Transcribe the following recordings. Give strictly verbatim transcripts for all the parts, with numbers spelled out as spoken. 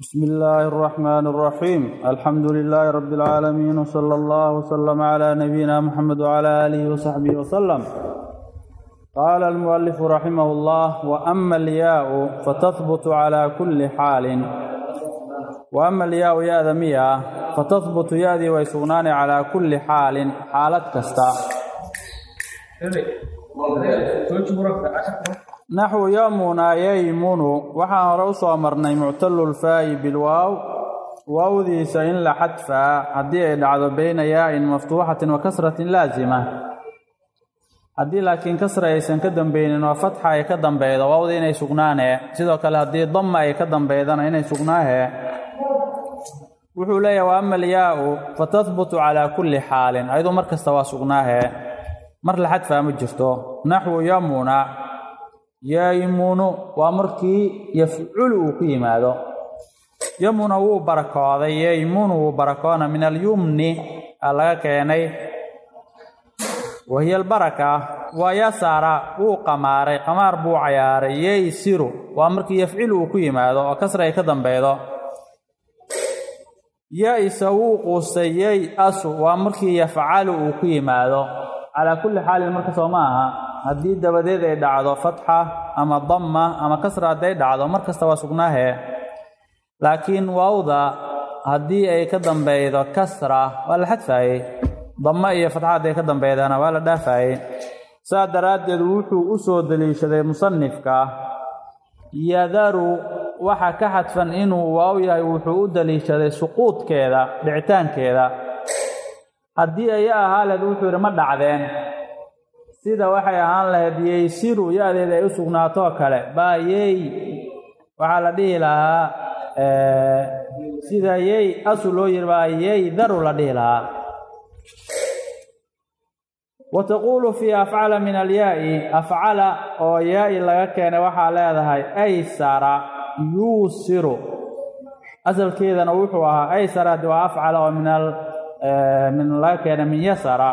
بسم الله الرحمن الرحيم الحمد لله رب العالمين وصلى الله وسلم على نبينا محمد وعلى آله وصحبه وسلم. قال المؤلف رحمه الله: وأما الياء فتثبت على كل حال. وأما الياء يا ذمية فتثبت يادي ويسغنان على كل حال حالة كستا نحو يمنا ييمن وحان روسو مرني معتل الفاء بالواو واو ذي سين لحذفا حدي دعد بين ياء مفتوحة وكسرة لازمة حدي لكن كسرة يسن كدن بين وفتحة يكدن بيض واو ذي سغنانه سيدو كلا حدي ضمة يكدن بيضان إني سغناه وحولي. وأما الياء فتثبت على كل حال أيضا مركز تواسقناه مر لحذفا مجرته نحو يمنا ييمن ومركي يفعل قيمه يمن هو بركه ييمن بركان من اليمن على كيني وهي البركه ويسار وقمار قمار بو عيار ييسر ومركي يفعل قيمه وكسر كدنبيدو ييسو قسيي اس ومركي يفعل قيمه على كل حال المركز وماها haddii dabadeed ay dhacdo fatxa ama damma ama kasra haday dhacdo markasta waa sugnaahe laakiin waawda haddii ay ka dambeeydo kasra waa la xadfaayey damma iyo fatxa haday ka dambeydana waa la dhaafaayey. saa daraaddeed wuxuu u soo daliishaday musanifka yadaru waxa ka xadfan inuu waaw yahay wuxuu u daliishaday suquudkeeda dhicitaankeeda. haddii ay ahaaleed wuxuu yidhi ma dhacdeen sida waxay ahaan lahayd yeysiru yaadeeda ay u sugnaato kale baa yey waxaa la dhihi lahaa sida yey asu loo yiri baa yey daru la dhihi lahaa. وتقول في أفعل من الياء أفعل أو ياء laga keenay waxaa leedahay aysara yusiru asalkeedana wuxuu ahaa aysara waa afcala oo min al min laga keenay min yasara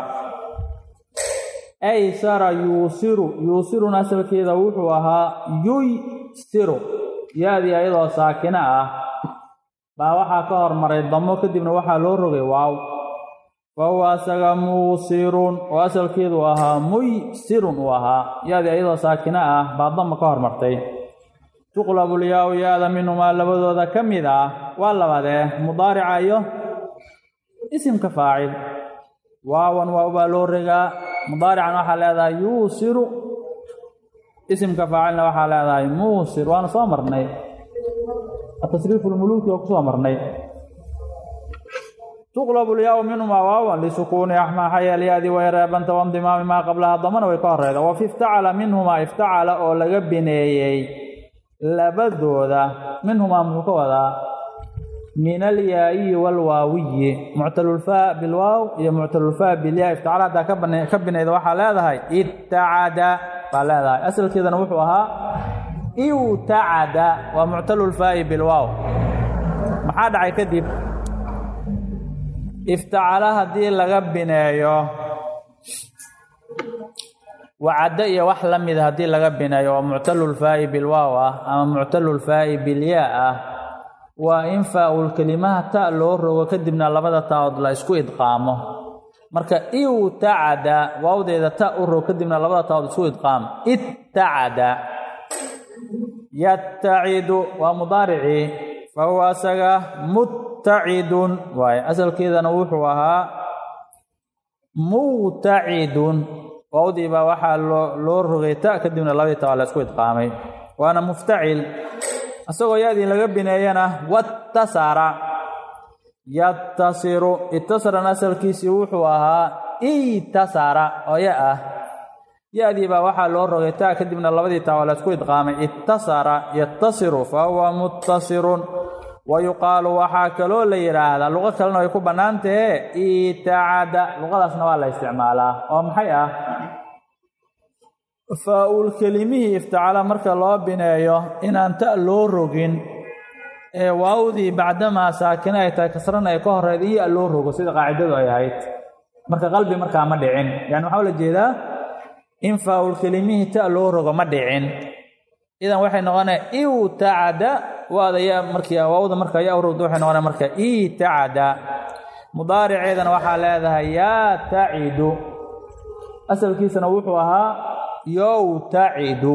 aysara yusiru yusiru asalkeeda wuxuu ahaa yusiru yaadii ayadoo saakina ah baa waxaa ka hormaray damo kadibna waxaa loo rogay waaw fahuwa asaga muusirun oo asalkeedu ahaa muysirun uu ahaa yaadii ayadoo saakina ah baa damo ka hormartay. tuqlabu lyaau yaada minhumaa labadooda ka mid ah waa labadee mudaarica iyo isimka faacil. waawan waa baa loo regaa mudaarican waxaa leedahay yuusiru isimka faacilna waxaa leedahay muusir waana soo marnay atasriifu lmuluuki oo kusoo marnay. tuqlabu lyaau minhumaa waawan lisukuuni axmaa yaadi way reebanta waindimaami maa qablaha damana way ka horeyda. wa fi iftacala minhumaa iftacala oo laga bineeyey labadooda minhumaa muxuu ka wadaa من الياء والواوي معتل الفاء بالواو هي معتل الفاء بالياء افتعل هذا كبن كبن اذا waxa leedahay itta'ada balada asalkeedana wuxuu ahaa iwta'ada wa mu'tal al-fa'i bil waw maxaa dhacay kadib ifta'ala hadii laga bineeyo wa'ada iyo wax lamid hadii laga bineeyo wa mu'tal al-fa'i bil waw ama mu'tal al-fa'i bil ya' waa in faa'ul kalimaha ta loo rogo kadibna labada taa'od la isku idqaamo. marka iw ta'ada waawdeeda ta u rogo kadibna labada taa'od isku idqaam itta'ada. yatta'idu waa mudaarici fa huwa asaga mutta'idun waay asalkeedana wuxuu ahaa mutta'idun waawdii baa waxaa loo rogay ta kadibna labada taa'od la isku idqaamay waana mufta'il. asagoo yaadii laga bineeyana wattasara yattasiru ittasara asalkiisii wuxuu ahaa itasara oo ya ah yaadii baa waxaa loo rogay taa kadibna labadii taa waa la isku idqaamay ittasara yattasiru fa huwa muttasirun. wa yuqaalu waxaa kaloo la yidhaahdaa luqo kalena way ku bannaan tahe itacada luqadaasna waa la isticmaalaa oo maxay ah faa'ul kelimihii iftacala marka loo bineeyo inaan ta loo rogin ee waawdii bacdamaa saakina ay tahay kasrana ay ka horeyd iyo loo rogo sida qaacidadu ay ahayd marka qalbi markaa ma dhicin. yani waxaa la jeedaa in faa'ul kelimihii ta loo rogo ma dhicin idan waxay noqonay iwta'ada waada ya markii waawda marka ya ururdu waxay noqonaysaa marka itacada mudaariceedana waxa leedahay ya ta'idu asalkiisana wuxuu ahaa yawta'idu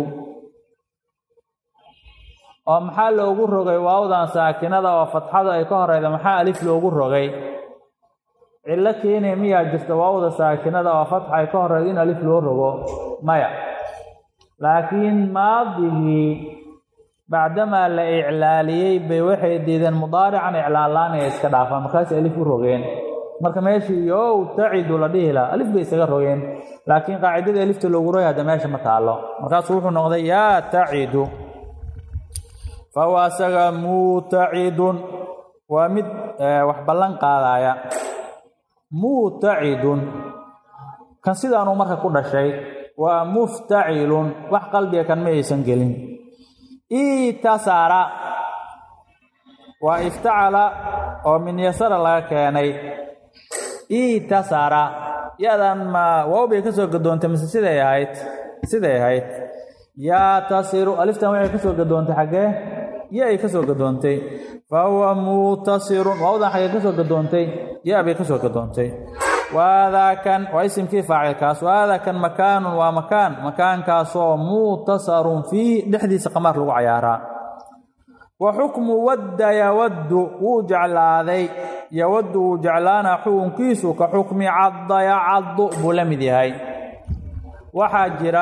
oo maxaa loogu rogay waawdan saakinada oo fatxada ay ka horeydo maxaa alif loogu rogay cilla keenay miyaa jirta waawda saakinada oo fatxa ay ka horeydo in alif loo rogo maya laakiin maadigii bacdamaa la iclaaliyey bay waxay diideen mudaarican iclaalaan ay iska dhaafaan markaas alif u rogeen marka meeshii yawta'idu la dhihi lahaa alif bay isaga rogeen laakiin qaacidada alifta loogu rogay hadda meesha ma taalo markaasuu wuxuu noqday yaa ta'idu fahuwa asaga muta'idun waa mid wax ballan qaadaya muta'idun kan sidaanuu marka ku dhashay waa muftacilun wax qalbiga kan ma aysan gelin itasara waa iftacala oo min yasara laga keenay itasara yadan ma waaw bay ka soo gadoontay mise siday ahayd siday ahayd yaa tasiru aliftan waxay ka soo gadoontay xaggee ya ay ka soo gadoontay fahuwa mutasirun waawdan xaggee ka soo gadoontay ya bay ka soo gadoontay waadaakan waa isimkii faacilkaas waadaakan makaanun waa makaan makaankaasoo mutasarun fiih dhexdiisa qamaar lagu cayaaraa wa xukmu wadda yawaddu wuu jeclaaday yawaddu wuu jeclaanaa xukunkiisu ka xukmi cadda yacaddu buu la mid yahay waxaa jira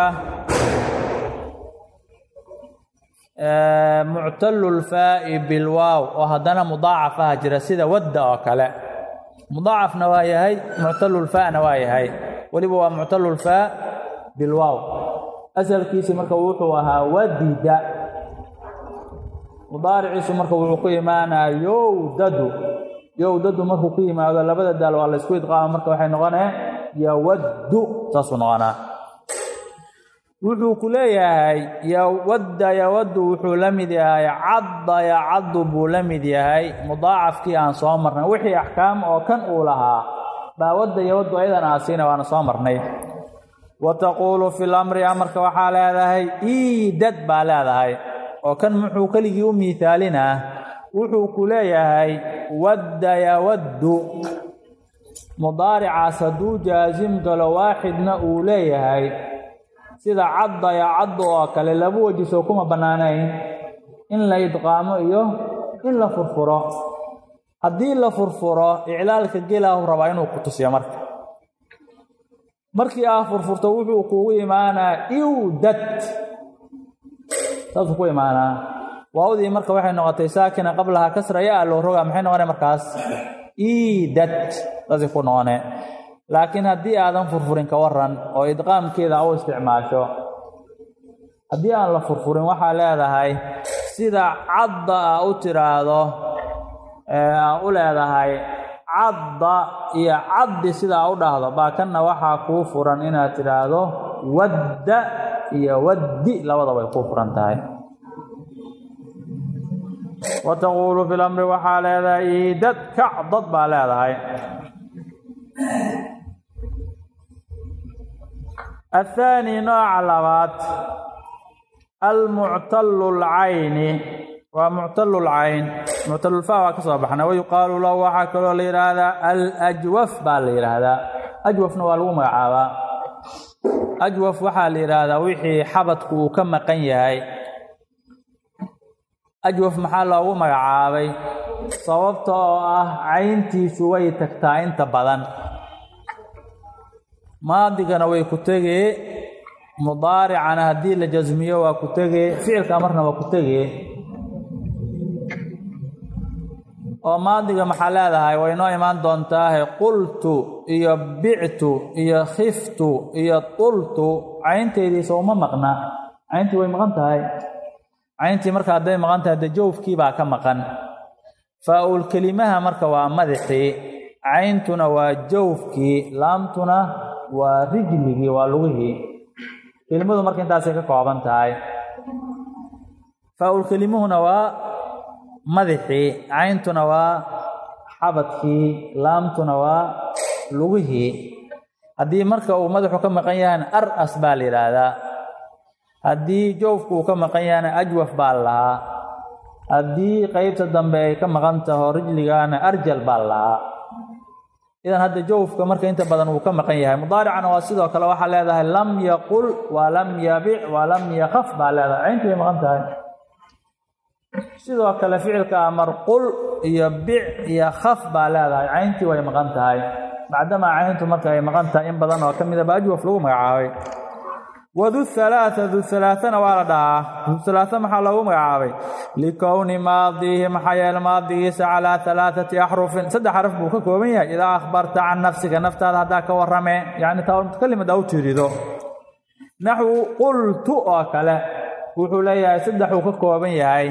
muctallulfaa'i bilwaaw oo haddana mudaacaf ah jira sida wadda oo kale mudaacafna waa yahay muctallulfaa'na waa yahay weliba waa muctallulfaa bilwaaw asalkiisi marka wuxuu ahaa wadida mudaariciisu marka wuxuu ku imaanaa yowdadu yowdadu markuu ku yimaado labada daal waa la isku idqaama marka waxay noqonee yawaddu saasuu noqonaa wuxuu ku leeyahay yawadda yawaddu wuxuu la mid yahay cadda yacaddu buu la mid yahay mudaacafkii aan soo marnay wixii axkaam oo kan uu lahaa baa wadda yawaddu ayadan aasiina waana soo marnay wa taquulu fi lamri amarka waxaa leedahay iidad baa leedahay oo kan muxuu keligii u miithaalinaa wuxuu ku leeyahay wadda yawaddu mudaaricaas hadduu jaasim galo waaxidna uu leeyahay sida cadda yacaddu oo kale laba wejisoo kuma bannaanayn in la idqaamo iyo in la furfuro haddii la furfuro iclaalka gelaahu rabaa inuu ku tusiyo marka markii aa furfurto wuxuu kugu imaanaa iwdad saasuu ku imaanaa waawdii marka waxay noqotay saakina qablaha kasra yaa loo rogaa maxay noqonay markaas iidad saasay ku noqone laakiin haddii aadan furfurin ka waran oo idqaamkeeda u isticmaasho haddii aan la furfurin waxaa leedahay sida cadda a u tiraahdo aa u leedahay cadda iyo caddi sidaa u dhahdo baa kanna waxaa kuu furan inaad tidhaahdo wadda iyo waddi labadaba ay kuu furan tahay wa taquulu fi lamri waxaa leedahay iidad kacdad baa leedahay الثاني نوع لبات المعتل العين ومعتل العين معتل الفاء كصبحنا ويقال له وحكى لهذا الأجوف بالهذا أجوف نوالو مغعابا أجوف وحا لهذا وحي حبتك كما قنيهاي أجوف محله مغعابي صوبته عينتي شوي تكتاين تبدن maadigana way ku tegee mudaaricana haddii la jasmiyo waa ku tegee ficilka marna waa ku tegee oo maadiga maxaa leedahay way noo imaan doontaa qultu iyo bictu iyo khiftu iyo qultu caynteedii soo ma maqna cayntii way maqan tahay cayntii marka hadday maqan tahay de joofkii baa ka maqan faa-ul kelimaha marka waa madaxii cayntuna waa jawfkii laamtuna waa rijligii waa lugihii kelimadu marka intaasay ka kooban tahay faa-ul kelimuhuna waa madaxii cayntuna waa xabadkii laamtuna waa lugihii haddii marka uu madaxu ka maqan yahayna ar-as baa la yidhaahdaa haddii jawfku uu ka maqan yahayna ajwaf baa la lahaa haddii qaybta dambe ay ka maqan taho rijligaana arjal baa lahaa idan hadda jawfka marka inta badan uu ka maqan yahay mudaaricana waa sidoo kale waxaa leedahay lam yaqul wa lam yabic wa lam yakhaf baa leedahay cayntu way maqan tahay sidoo kale ficilka amar qul iyo bic iyo khaf baa leedahay cayntii way maqan tahay bacdama cayntu marka ay maqan tahay in badan oo ka mida ba ajwaf lagu magacaabay wadu halaatha du halaathana waa la dhahaa du halaatha maxaa loogu magacaabay likowni maadihi maxaa yeele maadigiisa calaa halaathati axrufin saddex xaraf buu ka kooban yahay idaa akhbarta can nafsiga naftaada haddaa ka warrame yacni taa mutakalim haddaa u tirido naxwu qultu oo kale wuxuu leeyahay saddexuu ka kooban yahay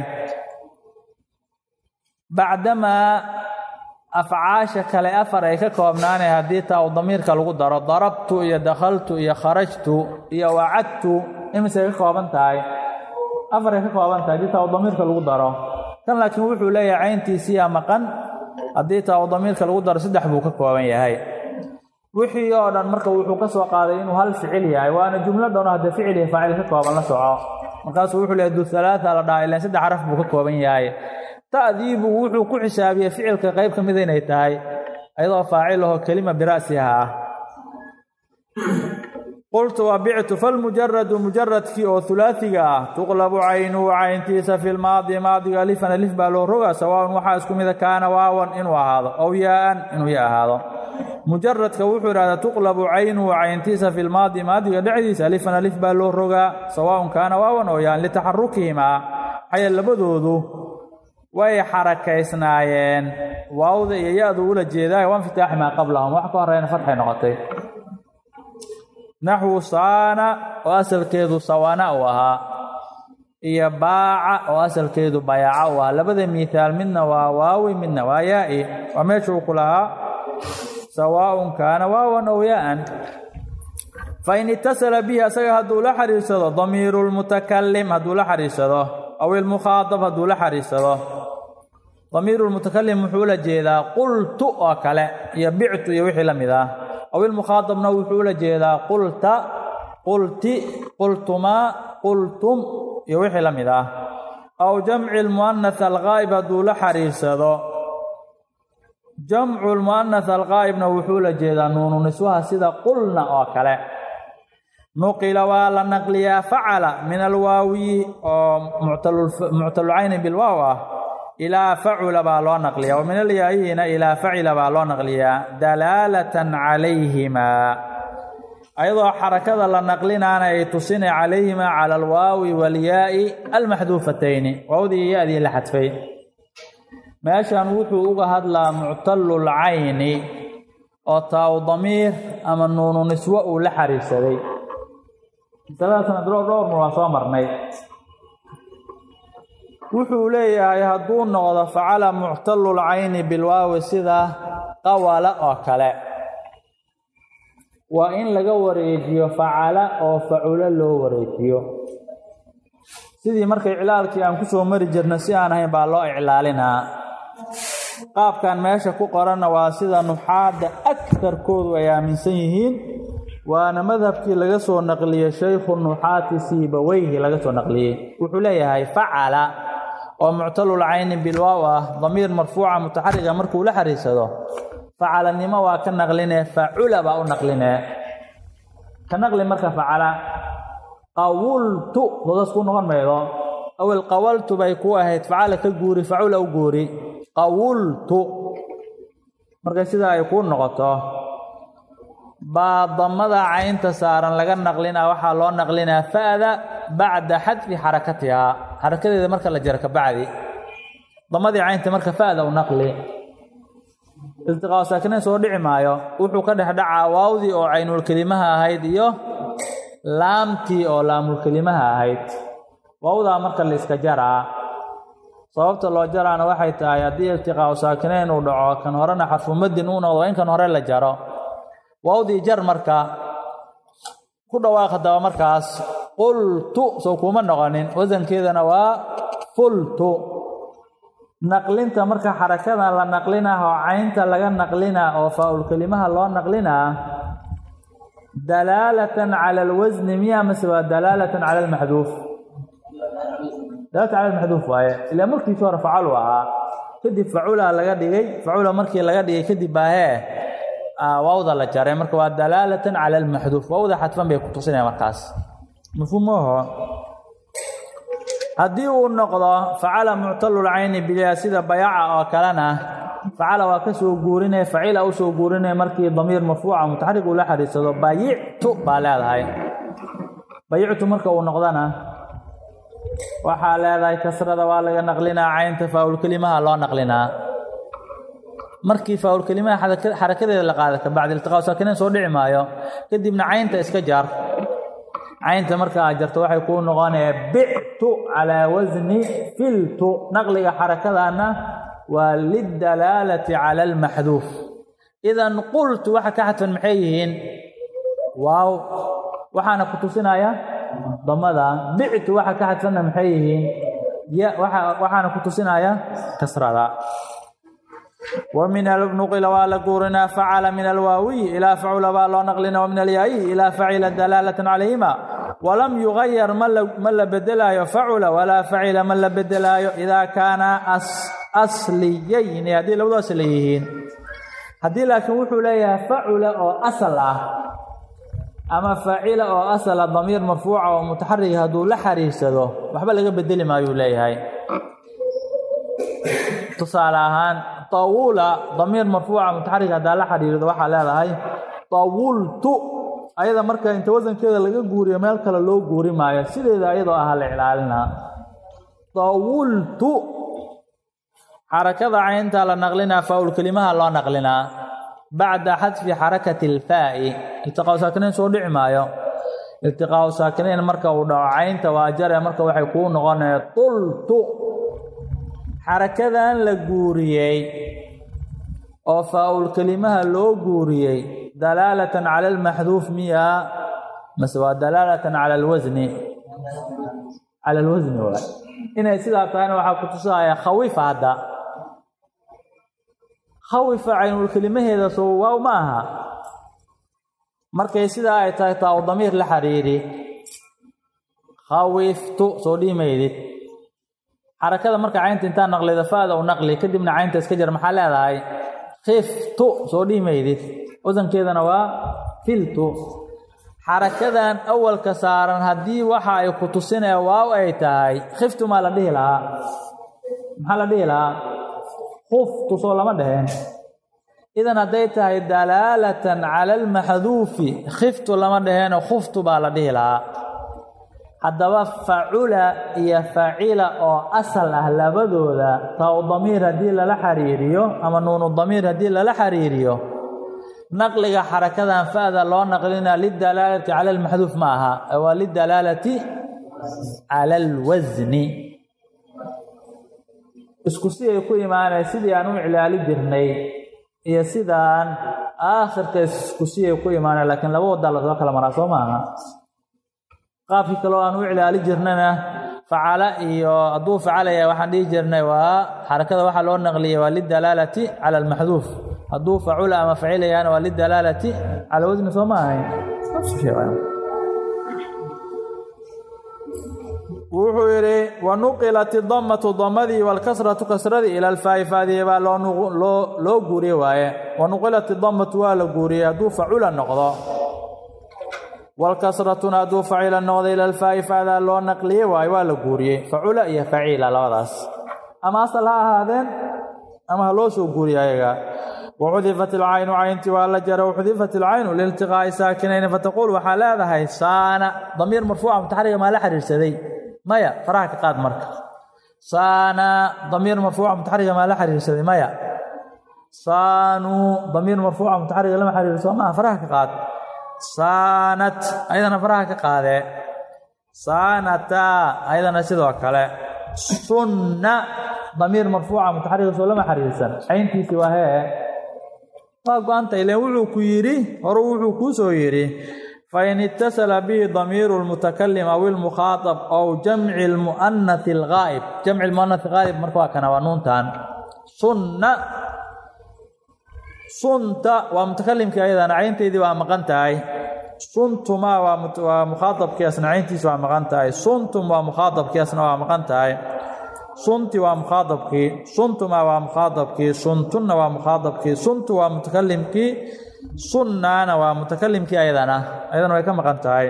bacdamaa afcaasha kale afar ay ka koobnaanay haddii taa u damiirka lagu daro darabtu iyo dakhaltu iyo kharajtu iyo wacadtu imisay ka kooban tahay afar ay ka kooban tahay haddii taa u damiirka lagu daro kan laakiin wuxuu leeyahay cayntiisiyaa maqan haddii taa u damiirka lagu daro saddex buu ka kooban yahay wixii oo dhan marka wuxuu ka soo qaaday inuu hal ficil yahay waana jumlo dhan haddee ficil iyo faacil ka kooban la soco markaasuu wuxuu leeyahay du halaatha la dhaha ilaan saddex xaraf buu ka kooban yahay ta'diibu wuxuu ku xisaabiyey ficilka qayb ka mida inay tahay ayadoo faacil ahoo kelima bira'siha ah qultu wa bictu falmujaradu mujaradkii oo hulaasiga ah tuqlabu caynuhu cayntiisa fi lmaadi maadiga alifan alif baa loo rogaa sawaaun waxaa isku mida kaana waawan inuu ahaado aw yaaan inuu ya ahaado mujaradka wuxuu idhahdaa tuqlabu caynuhu cayntiisa fi lmaadi maadiga dhexdiisa alifan alif baa loo rogaa sawaaun kaana waawan aw yaaan litaxarukihimaa xaya labadoodu way xarakaysnaayeen waawda iyo ya-du ula jeedaay waa infitaaxi maa qablahum wax ka horeyna fatxay noqotay naxwu saana oo asalkeedu sawana uu ahaa iyo baaca oo asalkeedu bayaca uu ahaa labada miithaal midna waa waawi midna waa yaa-i waa meeshuu ku lahaa sawaaun kaana waawan ow ya-an fain itasala bihi asaga hadduu la xariirsado damiiru lmutakalim hadduu la xariirsado aw ilmukhaadab hadduu la xariirsado damiiru lmutakalim wuxuu la jeedaa qultu oo kale iyo bictu iyo wixii la mid ah aw ilmukhaadabna wuxuu la jeedaa qulta qulti qultumaa qultum iyo wixii la mid ah aw jamci lmu'anath alghaa'ib hadduu la xariirsado jamcu lmu'anath alghaa'ibna wuxuu la jeedaa nuunu niswaha sida qulna oo kale nuqila waa la naqliyaa facala min alwaawiyi oo muctalulcayni bilwaaw ah ilaa facula baa loo naqliyaa wa min alyaayiina ilaa facila baa loo naqliyaa dalaalatan calayhimaa ayadoo xarakada la naqlinaana ay tusinay calayhimaa cala alwaawi walyaa'i almaxduufatayni waawdii ya-dii la xadfay meeshan wuxuu uga hadlaa muctalulcayni oo taaw damiir ama nuunu niswo uu la xariirsaday masaladaasna dhowr dhowr mar waa soo marnay wuxuu leeyahay hadduu noqdo facala muctalulcayni bilwaawi sida qawala oo kale waa in laga wareejiyo facala oo faculo loo wareejiyo sidii marka iclaalkii aan ku soo mari jirna si aan ahayn baa loo iclaalinaa qaabkan meesha ku qoranna waa sida nuxaadda agtarkoodu ay aaminsan yihiin waana madhabkii laga soo naqliyey shaykhu nuxaati siibaweyhi laga soo naqliyey wuxuu leeyahay facala oo muctalulcayni bilwaaw ah damiir marfuuca mutaxariga markuu la xariirsado facalanimo waa ka naqlinee facula baa u naqlinee ka naqli marka facala qawultu doodas ku noqon maydo awel qawaltu bay ku ahayd facala ka guuri facula u guuri qawultu markay sidaa ay kuu noqoto baa damada caynta saaran laga naqlinaa waxaa loo naqlinaa fa'da bacda xadfi xarakatihaa xarakadeeda marka la jaro ka bacdi damadii caynta marka fa'da u naqli iltiqaa saakinayn soo dhici maayo wuxuu ka dhex dhacaa waawdii oo caynulkelimaha ahayd iyo laamtii oo laamulkelimaha ahayd waawdaa marka la iska jaraa sababta loo jaraana waxay tahay haddii iltiqaau saakinayn uu dhaco kan horena xarfumadin uu noqdo in kan hore la jaro waawdii jar marka ku dhawaaq daba markaas qultu soo kuma noqonin wasankeedana waa fultu naqlinta marka xarakada la naqlinaa oo caynta laga naqlinaa oo faa-ul kelimaha loo naqlinaa dalaalatan cala alwasni miya mase waa dalaalatan cala almaxduuf dalaalatan cala almaxduuf waaye ilaa markiisii hore facalu ahaa kadib facula laga dhigay facula markii laga dhigay kadib baahee waawda la jaray marka waa dalaalatan cala almaxduuf waawda xadfan bay ku tusinaya markaas mafhuumaho haddii uu noqdo facala muctalul cayni bilaa sida bayaca oo kalena facala waa ka soo guurinaya facila u soo guurinaya markii damiir marfuuca mutaxarik uu la xariirsado bayictu baa leedahay bayictu marka uu noqdana waxaa leedahay kasrada waa laga naqlinaa caynta faa'ul kelimaha loo naqlinaa markii faa'ul kelimaha xarakadeeda la qaada ka bacdi iltiqaa saakinayn soo dhici maayo kadibna caynta iska jar caynta marka aad jarto waxay kuu noqonaysaa bictu calaa wasni filtu naqliga xarakadana waa lidalaalati cala almaxduuf idan qultu waxa ka xadfan maxay yihiin waaw waxaana ku tusinaya damada bictu waxa ka xadfanna maxay yihiin ya waxa waxaana ku tusinaya kasrada wa min al-nuqila wa la qurna fa'ala min al-wawi ila fa'ula wa la naqlina wa min al-ya'i ila fa'ila dalalatan alayhima wa lam yughayyar man la badala fa'ula wa la fa'ila man la badala idha kana as asliyayn hadii lawada asliyiin hadii laakiin wuxuu leeyahay fa'ula oo asal ah ama fa'ila oo asal damiir marfuuca oo mutaharrik haduu la xariirsado waxba laga bedeli maayo leeyahay tusalahan tawula damiir marfuuca mutaharrik hada la xariirado waxa leedahay tawultu ayada marka inta wasankeeda laga guuriyo meel kale loo guuri maayo sideeda ayadoo ah la ilaalina tawultu حركة عين تالا نقلنا فاول كلمة لا نقلنا بعد حذف حركة الفاء التقاء ساكنين سودع مايو التقاء ساكنين مركا ودع عين تواجر مركا وحيكون غنى طلت حركة لجوريي أو فاول كلمة لو جوريي دلالة على المحذوف مية مسوى دلالة على الوزن على الوزن ولا إن سيدا كان وحكتسا يا خويف هذا خوف عين الكلمة هذا سوى وماها مركي سيدا أي تايتا وضمير لحريري خوفت صودي ميدي حركة مركي عين تنتان نقلي دفادة ونقلي كدبنا عين تسكجر محلها هاي خفت صودي ميدي وزن كذا نوا فلتو حركة أول كسارا هدي وحا يقتصنا واو أي تاي خفت ما لديه لها ما لديه لها خفت صولة مدهن إذن هديتها دلالة على المحذوف خفت لمدهن وخفت بالديه لها هدوا فعل يفعل أو أصل أهل بدولا تاو ضمير هدي للحريريو أما نون الضمير هدي للحريريو نقل حركة فهذا لو نقلنا للدلالة على المحذوف معها أو للدلالة على الوزن اسكسي يكون معنا سيدي أنو علالي جرني هي سيدان آخر كاسكسي يكون معنا لكن لو ودل ذكر مراسو معنا قافي كلو أنو علالي جرننا فعل إيو أضوف علي وحن دي جرني وحركة وحا لو نقلية وللدلالة على المحذوف أضوف علا مفعيلة يعني وللدلالة على وزن سماعي نفس الشيء يعني. وحيري ونقلت الضمة ضمدي والكسرة كسرتي إلى الفاء فهذه لو لو لو غوري واي ونقلت الضمة ولا غوري أضوف علا النقضة والكسرة أضوف إلى النقضة إلى الفاء فهذا لو نقلي واي ولا غوري فعلا هي فعيلة لا راس أما أصلها هذا أما لو سو غوري أيها وحذفت العين عينتي ولا جرى وحذفت العين لالتقاء ساكنين فتقول وحال هذا هي صان ضمير مرفوع متحرك ما لا حرير سدي مايا فراك قاد مرك صان ضمير مرفوع متحرك ما لا حرير سدي مايا صانوا ضمير مرفوع متحرك لما حرير سدي ما فراك قاد صانت ايضا فراك قاد صانتا ايضا سيدو كله سن ضمير مرفوع متحرك لما حرير سدي عينتي سواها فقانت إلى وحو كيري وروحو كوسو يري فإن اتصل به ضمير المتكلم أو المخاطب أو جمع المؤنث الغائب جمع المؤنث الغائب مرفوع كان ونون تان سنة سنت ومتكلم كأيضا عينتي دي ومقنتاي suntuma waa mukhaatabkii asna cayntiisa waa maqan tahay suntum waa mukhaatabkii asna waa maqan tahay sunti waa mukhaatabkii suntuma waa mukhaatabkii suntunna waa mukhaatabkii suntu waa mutakalimkii sunnaana waa mutakalimkii ayadana ayadana way ka maqan tahay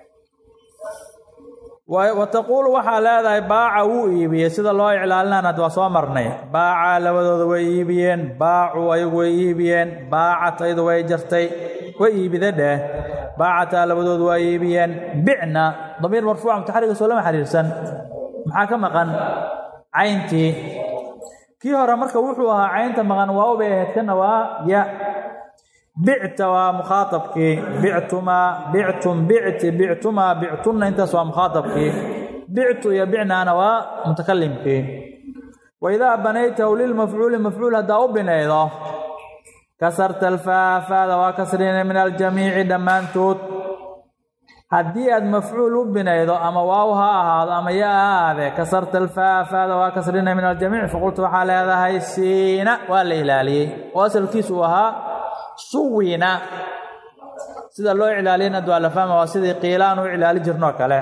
وتقول waxaa leedahay baaca wuu iibiyey sida loo iclaalinaan had waa soo marnay baaca labadooda way iibiyeen baacu ayagu way iibiyeen baacat ayadu way jartay way iibida dheh baacata labadooda way iibiyeen bicna damiir marfuuca mutaxarika soo lama xiriirsan maxaa ka maqan cayntii kii hore marka wuxuu ahaa caynta maqan waa ubay ahayd kana waa ya bicta waa mukhaatabkii bictuma bictum bicti bictuma bictunna intaas waa mukhaatabkii bictu iyo bicnaana waa mutakalimkii waidaa banaytahu lilmafcuuli mafcuul haddaa u binaydo kasarta alfaa faada waa kasrina min aljamiici dhammaantood haddii aad mafcuul u binaydo ama waaw ha ahaado ama ya ha ahaadee kasarta alfaa faada waa kasrina min aljamiic faqultu waxaa leedahay siina waa la ilaaliyey oo asalkiisu uu ahaa suwina sida loo iclaaliyay ad waa la fahma waa sidii qiilaan u iclaali jirnoo kale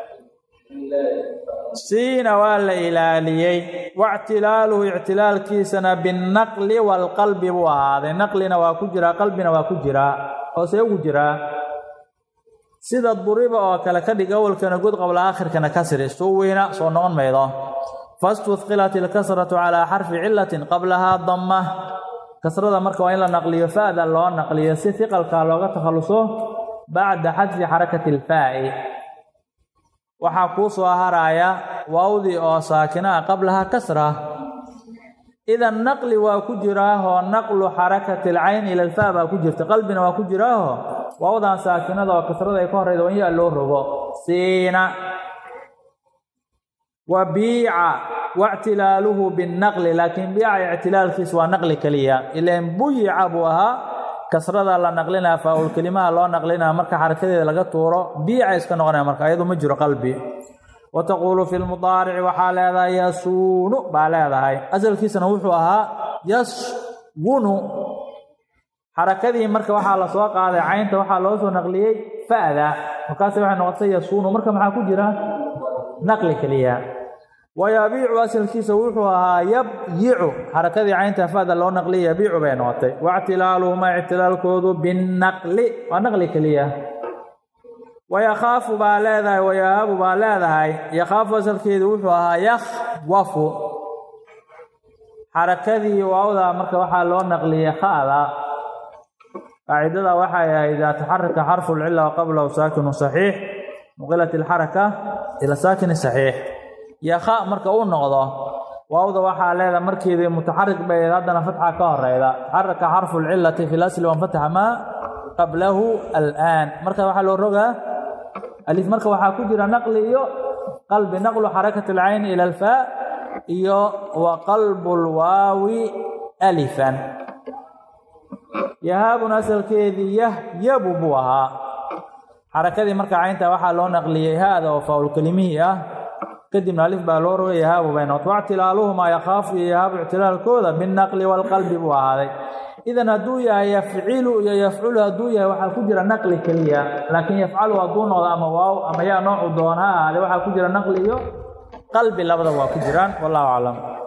siina waa la ilaaliyey wactilaaluhu ictilaalkiisana binnaqli waalqalbi buu ahaaday naqlina waa ku jiraa qalbina waa ku jiraa hoose ugu jiraa sida duriba oo kale ka dhig awalkana god qabla aakhirkana kasri suwina soo noqon maydo fastuthqilat ilkasratu calaa xarfi cilatin qablahaa damma kasrada marka waa in la naqliyo faada loo naqliyo si hiqalka looga takhaluso bacda xadfi xarakati alfaa'i waxaa kuu soo haraya waawdii oo saakina ah qablaha kasra idan naqli waa ku jiraaho naqlu xarakati alcayn ila alfaa baa ku jirta qalbina waa ku jiraaho waawdan saakinada oo kasrada ay ka horeyda in yaa loo rogo siina wa biica wactilaaluhu binnaqli laakiin biica ictilaalkiis waa naqli keliya ilaan buyica buu ahaa kasrada la naqlinaa faa-ul kelimaha loo naqlinaa marka xarakadeeda laga tuuro biica iska noqonaya marka iyadu ma jiro qalbi wa taquulu fi lmudaarici waxaa leedahay yasuunu baa leedahay asalkiisana wuxuu ahaa yaswunu xarakadii marka waxaa la soo qaaday caynta waxaa loo soo naqliyey fa'da markaas waxay noqotay yasuunu marka maxaa ku jira naqli keliya wayabiicu asalkiisa wuxuu ahaa yabyicu xarakadii caynta fa'da loo naqliyay yabiicu bay noqotay wactilaaluhuma ictilaalkoodu binnaqli waa naqli keliya wayakhaafu baa leedahay wayahaabu baa leedahay yakhaafu asalkeedu wuxuu ahaa yakhwafu xarakadii waawda marka waxaa loo naqliyay kha'da qaacidada waxay ahayd idaa taxaraka xarfu lcila waqablahu saakinu saxiix nuqilat ilxaraka ila saakini saxiix yakha marka uu noqdo waawda waxaa leeda markeedii mutaxarik bay haddana fatxa ka horeyda taxaraka xarfu lcilati fi lasli wanfataxa maa qablahu alaan marka waxaa loo rogaa alif marka waxaa ku jira naqli iyo qalbi naqlu xarakati alcayn ila alfaa iyo wa qalbu lwaawi alifan yahaabun asalkeedii yahyabu buu ahaa xarakadii marka caynta waxaa loo naqliyey haada oo faa-ul kelimihii ah kadibna alif baa loo rogay yahaabu bay noqotay wactilaaluhumaa yakhaafu iyo yahaabu ictilaalkooda binnaqli waalqalbi buu ahaaday idan hadduu yahay yafcilu iyo yafculu hadduu yahay waxaa ku jira naqli keliya laakiin yafcalu hadduu noqdo ama waaw ama yaa noocu doon ha ahaade waxaa ku jira naqli iyo qalbi labada waa ku jiraan wallahu aclam